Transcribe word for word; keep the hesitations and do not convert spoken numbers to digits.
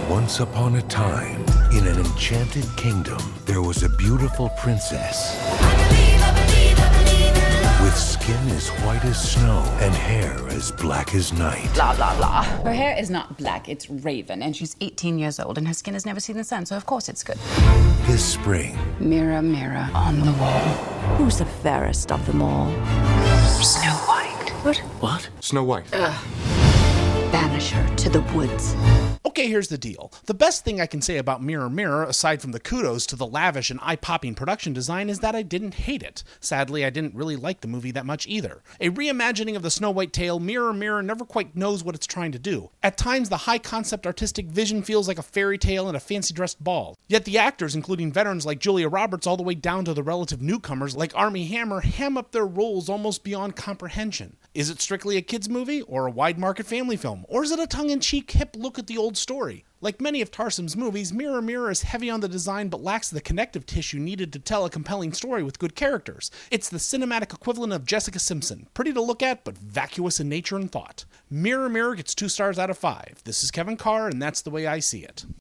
Once upon a time, in an enchanted kingdom, there was a beautiful princess with skin as white as snow and hair as black as night. Blah, blah, blah. Her hair is not black, it's raven, and she's eighteen years old, and her skin has never seen the sun, so of course it's good. This spring, Mirror, mirror on the wall, who's the fairest of them all? Snow White. What? What? Snow White. Ugh. Banish her to the woods. Okay, here's the deal. The best thing I can say about Mirror Mirror, aside from the kudos to the lavish and eye-popping production design, is that I didn't hate it. Sadly, I didn't really like the movie that much either. A reimagining of the Snow White tale, Mirror Mirror never quite knows what it's trying to do. At times, the high-concept artistic vision feels like a fairy tale and a fancy-dressed ball. Yet the actors, including veterans like Julia Roberts all the way down to the relative newcomers like Armie Hammer, ham up their roles almost beyond comprehension. Is it strictly a kids' movie, or a wide-market family film? Or is it a tongue-in-cheek, hip look at the old story? Like many of Tarsem's movies, Mirror Mirror is heavy on the design but lacks the connective tissue needed to tell a compelling story with good characters. It's the cinematic equivalent of Jessica Simpson, pretty to look at but vacuous in nature and thought. Mirror Mirror gets two stars out of five. This is Kevin Carr, and that's the way I see it.